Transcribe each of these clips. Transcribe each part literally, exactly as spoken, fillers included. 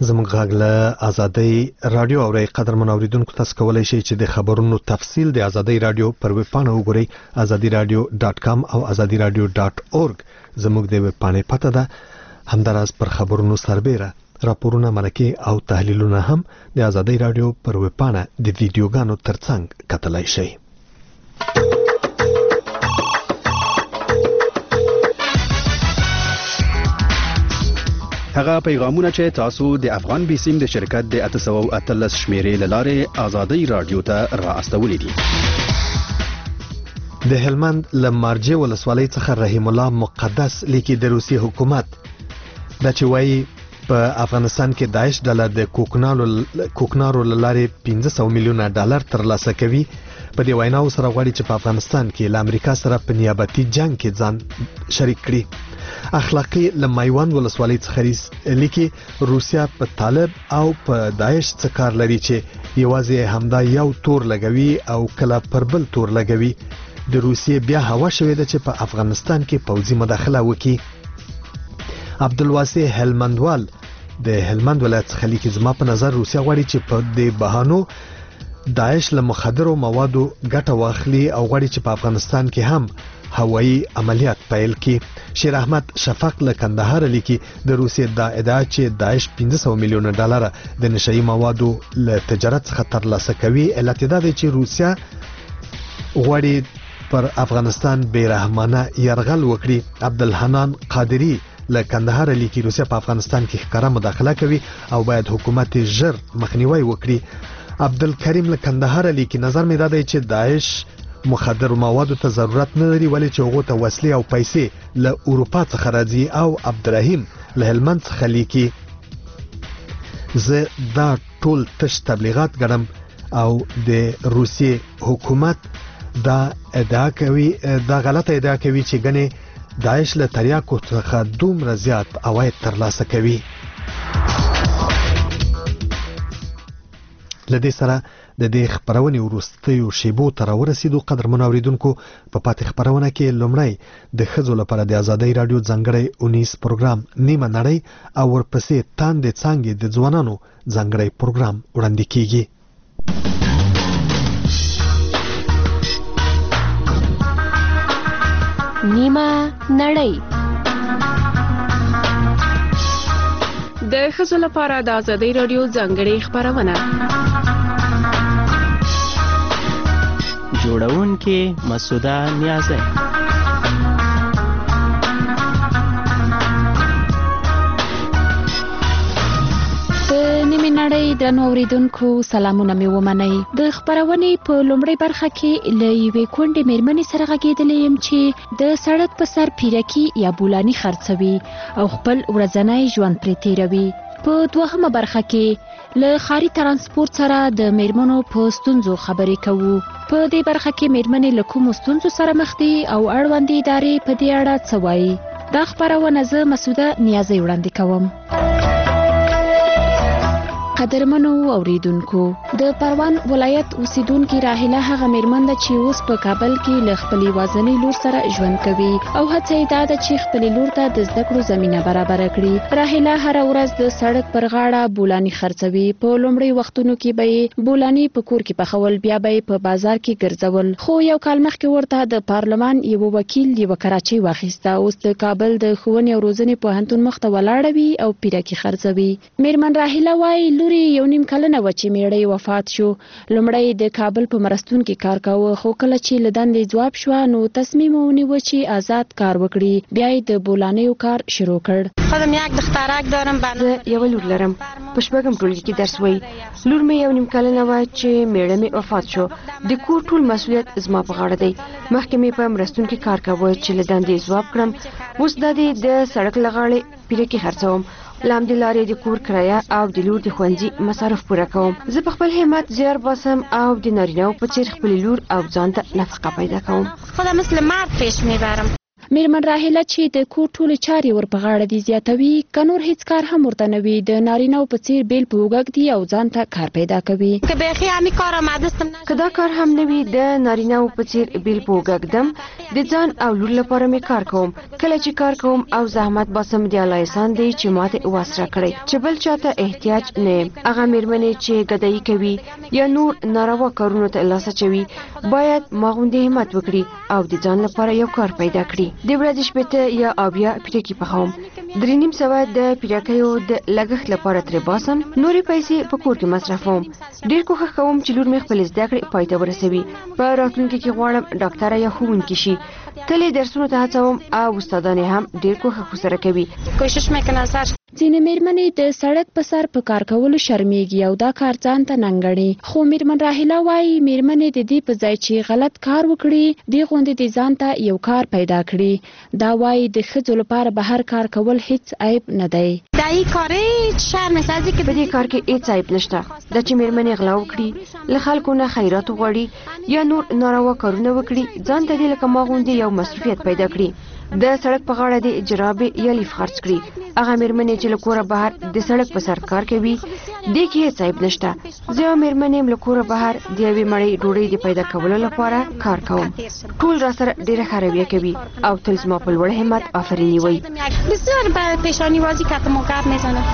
زموږ غږ له ازادۍ رادیو اوري قدرمن اوریدونکو تاسو کولای شئ چې د خبرونو تفصیل د ازادۍ رادیو پر ویب پاڼه وګورئ ازادي رادیو ډاټ کام او ازادي رادیو ډاټ اورګ زموږ د ویب پاڼې پته ده. همداراز پر خبرونو سربېره راپورونه مرکه او تحلیلونه هم د ازادۍ رادیو پر ویب پاڼه د ویډیوګانو ترڅنګ کتلای شئ. هغه پیغامونه چې تاسو د افغان بیسیم د شرکت د اته سوه اتلس شمیرې لاره ازادۍ رادیو ته را استولې دي. د هلمند لمارجه ولسوالۍ څخه رحیم الله مقدس لیکي د روسي حکومت د چوي په افغانستان کې داعش ډله د کوکنارو کوکنارو لاره پنځه سوه میلیونه ډالر ترلاسه کوي. په دې ویناو سره غواړي چې په افغانستان کې له امریکا سره په نیابتي جنگ کې ځان شریک کړي. اخلاقی لمایوان ولسوالۍ څخه لیکي روسیا په طالب او په داعش څخه کار لري چې یوازې همدا یو تور لګوي او کله پر بل تور لګوي. د روسیې بیا هوا شوې ده چې په افغانستان کې پوځي مداخله وکړي. عبدالواسع هلمندوال د هلمند ولایت څخه لیکي زما په نظر روسیا غواړي چې په دې بهانو داعش له مخدرو موادو ګټه واخلي او غواړي چې په افغانستان کې هم هوایی عملیات پیل کړي. شیر احمد شفق له کندهار لیکي د روسیې دا ادعا چې داعش پنځه سوه میلیونه ډالر د نشئی موادو له تجارت څخه ترلاسه کوي. علت دا دی چې روسیا غواړي پر افغانستان بیرحمانه يرغل وکړي. عبدالحنان قادری له کندهار لیکي روسیا په افغانستان کې ښکاره مداخله کوي او باید حکومت ژر مخنیوي وکړي. عبدالکریم له کندهار لیکي نظر مې دا دی چې داعش مخدر موادو ته ضرورت نه لري ولې چې هغه ته وسلې او پیسې له اروپا څخه راځي. او عبدالرحیم له هلمند څخه لیکي زه دا ټول تش تبلیغات ګڼم او د روسیې حکومت دا ادعا کوي دا غلطه ادعا کوي چې ګنې داعش له تریاکو څخه دومره زیات عواید ترلاسه کوي. لدې سره د دې خبرونې وروستیو شیبو ته راورسېدو. قدرمن اوریدونکو په پاتې خبرونه کې لومړی د ښځو لپاره د ازادۍ رادیو ځانګړی اونیس پروګرام نیمه نړۍ او ورپسې تاندې څانګې د ځوانانو ځانګړی پروګرام وړاندې کیږي. نیمه نړۍ د ښځو لپاره د ازادۍ رادیو ځانګړې خبرونه. جوړونکې مسعوده نیازی. نړۍ درنو اوریدونکو سلامونه مې ومنئ. د خبرونې په لومړۍ برخه کې له یوې کونډې مېرمنې سره غږېدلې یم چې د سړک په سر پیرکي یا بولاني خرڅوي او خپل ورځنی ژوند پرې تیروي. په دوهمه برخه کې له ښاري ترانسپورت سره د مېرمنو په ستونزو خبرې کوو. په دې برخه کې مېرمنې له کومو ستونزو سره مخ دي او اړوندې ادارې په دې اړه څه وایي. دا خبرونه زه مسعوده نیازی وړاندې کوم. قدرمنو اوریدونکو د پروان ولایت اوسیدونکو راهیله هغه مېرمن ده چې اوس په کابل کې له خپلې وازنۍ لور سره ژوند کوي او هڅه یې دا ده چې خپلې لور ته د زده کړو زمینه برابره کړي. راهیله هره ورځ د سړک پر غاړه بولاني خرڅوي. په لومړي وختونو کې به یې بولاني په کور کې پخول بیا به یې په بازار کې ګرځول. خو یو کال مخکې ورته د پارلمان یو وکیل یو کراچۍ واخیسته. اوس د کابل د ښوونې او روزنې پوهنتون مخ ته ولاړه وي او پیرکي خرڅوي. مېرمن راهیله وایي لوري یو نیم کلنه و چې میړی وفات شو. لومړی د کابل په مرستون کې کار کاوه خو کله چې له دندې ځواب شوه نو تصمیم ونیوه چې آزاد کار وکړي. بیا یې د بولانیو کار شروع کړ. خودم یک دخترک دارم. زه یو لور لرم په شپږم ټولګي کې درس وایي. لور مې یو نیم کلنه وه چې میړه مې وفات شو. د کور ټول مسؤلیت زما په غاړه دی. مخکې مې په مرستون کې کار کاوه چې له دندې ځواب کړم. اوس دا دی د سړک له غاړې پیرکي خرڅوم. لام د لارې د کور کرایه او د لور د ښوونځي مصارف پوره کوم. زه په خپل همت زیار باسم او د نارینه‌و په څیر خپل لور او ځان ته نفقه پیدا کوم. خودم مثل مرد پیش میبرم. میرمن راهله چې د کور ټولې چارې ور په غاړه دي زیاتوي که نور هیڅ کار هم ورته نه وي د نارینه‌و په څیر بیل په اوږه دي او ځان ته کار پیدا کوي که دا کار هم نه وي د نارینه‌و په څیر بیل په اوږه دم د ځان او لور لپاره مې کار کوم کله چې کار کوم او زحمت باسم دی الله احسان دی چې ماته واسره کړی چې بل چاته احتیاج نه هغه میرمنې چې ګدایي کوي یا نور ناروا کارونو ته لاس اچوي باید ماغوندې همت وکړي او د ځان لپاره یو کار پیدا کړي د ورځې شپېته یا اویا پیټکي پخوم درې نیم سوه د پیټکیو د لګښت لپاره ترې باسم نورې پیسې په کور کې مصرفوم ډېر کوښښ کوم چې لور مې خپلې زده کړې پای ته ورسوي په راتلونکي کې غواړم ډاکټره یا ښوونکې شي تل یې درسونو ته هڅوم او استادان هم ډېر کوښښ ورسره کوي کوشش میکنه سر ځینې میرمنې د سړک په سر په کار کولو شرمېږي او دا کار ځان ته ننګړي خو میرمن راهله وایي میرمنې د دې په ځای چې غلط کار وکړي دې غوندې د ځان ته یو کار پیدا کړي دا وایي د ښځو لپاره بهر کار کول هیڅ عیب نه دی دای کارې شرم سازي کې په دې کار کې هیڅ عیب نشته دا چې میرمنې غلا وکړي له خلکو نه خیرات وغواړي یا نور ناروا کارونه وکړي ځان ته دې لکه ما غوندې یو مصروفیت پیدا کړي د سړک په غاړه د جرابې یا لیف خرڅ کړي هغه میرمنې چې له کوره بهر د سړک په سر کار کوي دې کې هیڅ عیب نشته زه یو میرمن یم له کوره بهر د یوې مړۍ ډوډۍ د پیدا کولو لپاره کار کوم ټول راسره ډېره ښه رویه کوي او تل زما په لوړ همت آفریني وایي بسیار به پیشانی بازی که موقع میزنه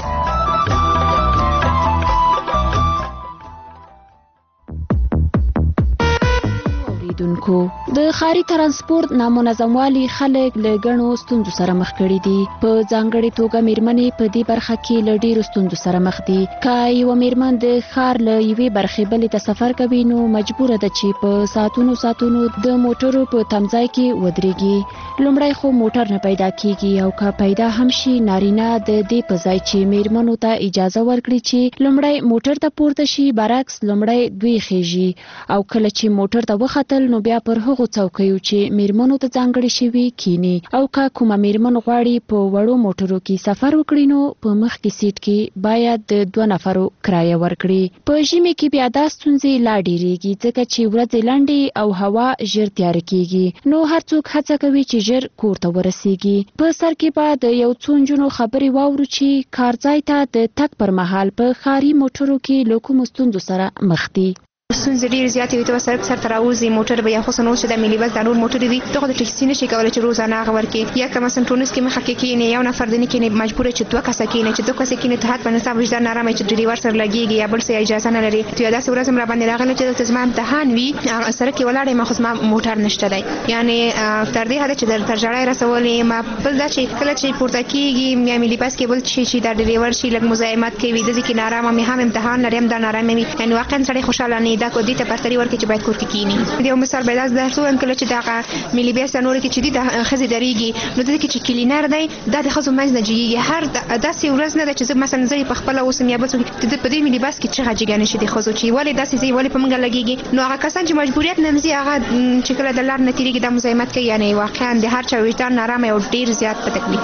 اوریدونکو د ښاري ترانسپورت نامنظموالي خلک له ګڼو ستونزو سره مخ کړي دي په ځانګړې توګه میرمنې په دې برخه کې له ډېرو ستونزو سره مخ دي که یوه میرمن د ښار له یوې برخې بلې ته سفر کوي نو مجبوره ده چې په ساعتونو ساعتونو د موټرو په تمځای کې ودرېږي لومړی خو موټر نه پیدا کیږي او که پیدا هم شي نارینه د دې په ځای چې میرمنو ته اجازه ورکړي چې لومړی موټر ته پورته شي برعکس لومړی دوی خیږي او کله چې موټر ته وختل نو بیا پر هغو څوکیو چې میرمنو ته ځانګړې شوي کینی او که کومه میرمن غواړي په وړو موټرو کې سفر وکړي نو په مخکې سیټ کې باید د دوه نفرو کرایه ورکړي په ژمي کې بیا دا ستونزې لا ډېرېږي ځکه چې ورځې لنډې او هوا ژر تیاره کیږي نو هر څوک هڅه کوي چې ژر کور ته ورسیږي په سر کې به د یو څو نجونو خبرې واورو چې کارځای ته د تګ پر مهال په ښاري موټرو کې له کومو ستونزو سره مخ دي ستونزې ډېرې زیاتې وي ته به سړک سر ته راوځي موټر به یا خصوصا اوس چې د ملي بس دا نور موټرې دي ته خو د ټکسي نشي کولی چې روزانه هغه ورکړې یا که مثلا ټونس کې مخه کې کښېنې یو نفر دې نه کښېنې مجبوره چې دوه کسه کښېنې چې دوه کسه کښېنې ته حتما ستا وجدان نارامه چې ډریور سره لګېږي یا بل څه اجازه نه لري تو یا داسې ورځ هم راباندې راغله چې دلته زما امتحان وي سړک کې ولاړ یم خو زما موټر نشته دی یعنې تر دې حده چې در تر ژړا یې رسولې ما بل دا چې کله چې پورته کېږي یا ملي بس کې بل شي چې دا ډریور شي لږ مزاحمت کوي داسې کې نارامه مې هم امتحان لرم دا نارامه وي یعنې واقعا سړی خوشحاله نه دا کو دې ته برتري ورکړي چې باید کور کې کښېني یو مثال به داسې درته ووایم کله چې دغه ملي بس یا نورې کې چې دي د ښځې درېږي نو دلته کې چې کلینر دی دا د ښځو منځ نه جګېږي هر داسې ورځ نه ده چې زه مثلا زه یې په خپله اوسم یا بل څوک د په دې ملي بس کې چغه جګه نه شي د ښځو چې ولې داسې ځي ولې په موږ لګېږي نو هغه کسان چې مجبوریت نه ځي هغه چې کله د لار نه تېرېږي دا مزاحمت کوي یعنې واقعا د هر چا وجدان نارامه او ډېر زیات په تکلیف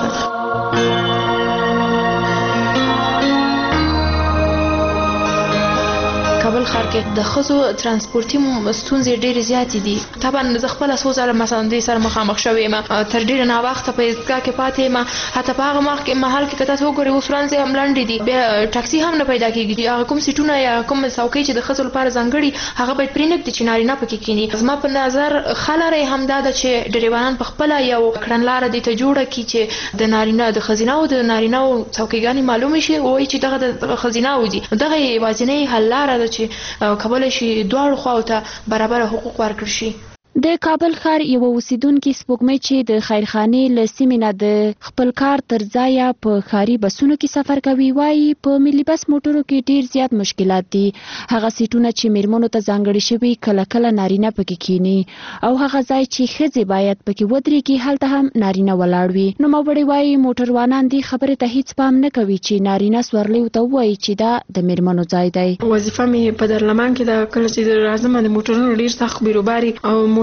کابل ښار کې د ښځو ترانسپورتي ستونزې ډېرې زیاتې دي طبعا زه خپله څو ځله مثلا دوی سره مخامخ شوې یم تر ډېره ناوخته په ایستګاه کې پاتې یم حتی په هغه مهال کې که تاسو وګورئ اوس ورځې هم لنډې دي بیا ټاکسي هم نه پیدا کېږي هغه کوم سیټونه یا کوم څوکۍ چې د ښځو لپاره ځانګړي هغه باید پرېنږدي چې نارینه پکې کښېني زما په نظر ښه لاره یې همدا ده چې ډریوران په خپله یو کړنلاره دې ته جوړه کړي چې د نارینه د ښځینهو د نارینهو څوکیګانې معلومې شي ووایي چې دغه د ښځینهو دي دغه یوازینۍ حل لاره ده چې کولای شي دواړو خواو ته برابر حقوق ورکړل شي د کابل ښار یو اوسیدونکي سپوږمۍ چې د خیرخانې له سیمې نه د خپل کار تر ځایه په ښاري بسونو کې سفر کوي وایي په ملي بس موټرو کې ډېر زیات مشکلات دي هغه سیټونه چې میرمنو ته ځانګړي شوي کله کله نارینه پکې کښېني او هغه ځای چې ښځې باید پکې ودرېږي هلته هم نارینه ولاړ وي نوموړی وایي موټروانان دې خبرې ته هیڅ پام نه کوي چې نارینه سورلیو ته ووایي چې دا د میرمنو ځای دی وظیفه مې په درلمان کې د کله چې راځم د موټرونو ډېر سخت بیروباري او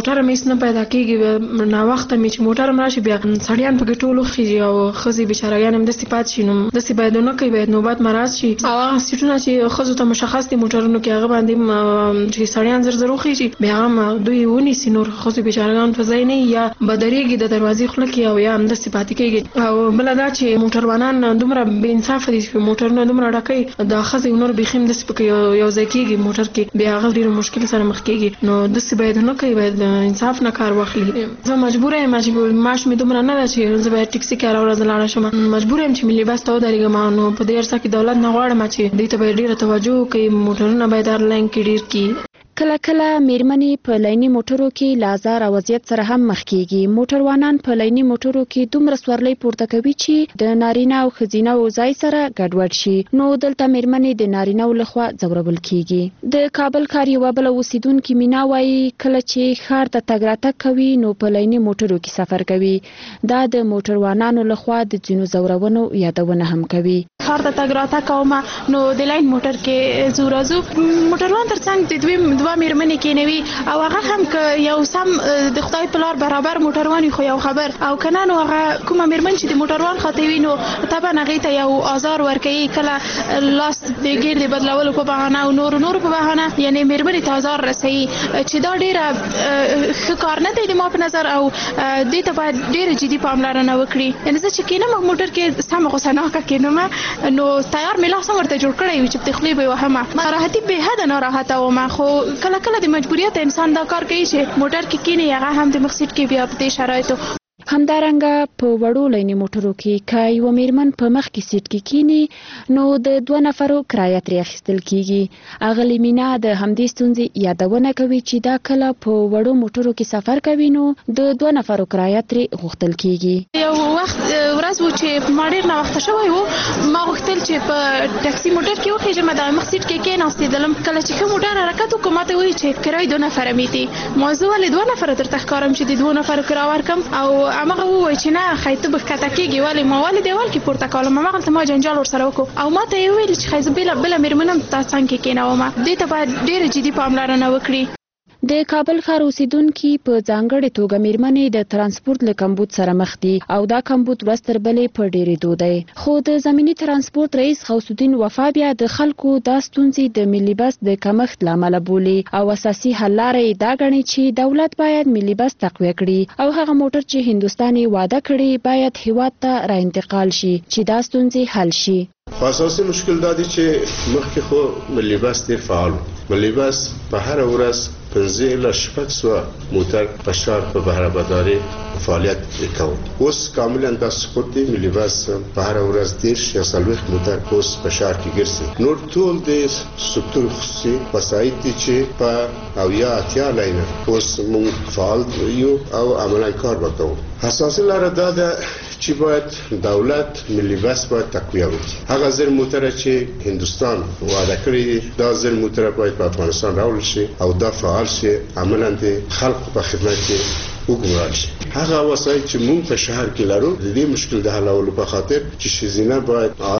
موټر مېس نه پیدا کېږي نا وخته مې چې موټر راشي بیا سړیان پکې ټول خېږي او ښځې بیچارهګان هم داسې پاتې شي نو داسې باید ونه کوي باید نوبت مراعات شي او هغه سیټونه چې ښځو ته مشخص دي موټرونو کې هغه باندې چې سړیان زر زر وخېږي بیا هم دوی ونیسي نور ښځو بیچارهګان په ځای نه یا بدرېږي د دروازې خوله کې او یا هم داسې پاتې کېږي او بله دا چې موټروانان دومره بې انصافه دي چې موټرونه دومره ډکوي د ښځې نور بیخي هم داسې پکې یو ځای کېږي موټر کې بیا هغه ډېرو مشکل سره مخ کېږي نو داسې باید ونه کوي باید انصاف نه کار واخلي زه مجبوره یم چې معاش مې دومره نه ده چې زه باید ټکسي کې هره ورځ لاړه شم مجبوره یم چې ملي بس ته ودرېږم نو په دې عرصه کې دولت نه غواړم چې دې ته باید ډېره توجه وکړي موټرونه باید هر لاین کې ډېر کړي کله کله میرمنې په لیني موټرو کې له ازار او وضعیت سره هم مخ کېږي موټروانان په لیني موټرو کې دومره سورلۍ پورته کوي چې د نارینه او ښځینه او ځای سره ګډوډ شي نو دلته میرمنې د نارینه او لخوا ځورول کېږي د کابل ښار یوه بله اوسیدونکې مینا وایي کله چې ښار ته تګ راتګ کوي نو په لیني موټرو کې سفر کوي دا د موټروانانو لخوا د ځینو ځورونو یادونه هم کوي ښار ته تګ راتګ کوم نو د لاین موټر کې ځو راځو موټروان تر څنګ د دوی دوه میرمنې کېنوي او هغه هم که یو سم د خدای په لار برابر موټروان خو یو خبر او که نه نو هغه کومه میرمن چې د موټروان خواته وي نو طبعا هغې ته یو آزار ورکوي کله لاس د ګیر د بدلولو په بهانه او نورو نورو په بهانه یعنې میرمنې ته آزار رسوي چې دا ډېره ښه کار نه دی د ما په نظر او دې ته باید ډېره جدي پاملرنه وکړي یعنې زه چې کېنم موټر کې سمه غوسناکه کېنم نو تیار مې لاس هم ورته جوړ کړی وي چې په خولې به یې وهمه ناراحتي بېحده ناراحته وم خو کله کله د مجبوریت انسان دا کار کوي چې موټر کې کینی هغه هم د مخ سیټ کې بیا په دې شرایطو همدارنګه په وړو لیني موټرو کې که یوه میرمن په مخ کې سیټ کې کینی نو د دوه نفرو کرایه ترې اخیستل کیږي اغلې مینا د همدې ستونزې یادونه کوي چې دا کله په وړو موټرو کې سفر کوي نو د دوه نفرو کرایه ترې غوښتل کیږي یو وخت ورځ و چې ما ډېر ناوخته شوی و ما غوښتل چې په ټکسي موټر کې وخېږم د مخ سیټ کې کېناستېدلم کله چې ښه موټر حرکت وکړو ما ته وایي چې کرایه دوه نفره مې دي ما زه ولې دوه نفره درته ښکارم چې د دوو نفرو کرایه ورکړم او همغه ووایي چې نه ښایي ته به ښکته کېږي ولې ما ولې دیوال کې پورته کولم همغلته ما جنجال ورسره وکړو او ما ته یې وویل چې ښایي زه بله بله مېرمن هم ستا څنګ کې کېنوم دې ته باید ډېره جدي پاملرنه وکړي د کابل ښار اوسیدونکي په ځانګړې توګه میرمنې د ترانسپورت له کمبود سره مخ دي او دا کمبود ورځ تر بلې په ډېرېدو دی خو د زمیني ترانسپورت رئیس غوث الدین وفا بیا د خلکو دا ستونزې د ملي بس د کمښت له امله بولي او اساسي حل لاره یې دا ګڼي چې دولت باید ملي بس تقویه کړي او هغه موټر چې هندوستان یې واده کړي باید هیواد ته را انتقال شي چې دا ستونزې حل شي اساسي مشکل دا دی چې مخکې خو ملي بس ډېر فعال ملي بس په هره ورځ پنځه الی شپږ سوه موټر په ښار په بهرهبردارۍ فعالیت کوي اوس کاملا دا سقوط دی ملي بس په هره ورځ دېرش یا څلوېښت موټر اوس په ښار کې ګرځي نور ټول د سکتور خصوصي وسایط دي چې په اویا اتیا لاینه اوس موږ فعال یو او عملا کار وکړو اساسي لاره دا ده چې باید دولت ملي بس باید تقویه وکړي هغه زر موټر چې هندوستان واده کړي دا زر موټر باید په افغانستان راوړل شي او دا فعال شي عملا د خلکو په خدمت کې وګمارل شي هغه وسایل چې موږ په شهر کې لرو د دې مشکل د حلولو په خاطر چې ښځینه باید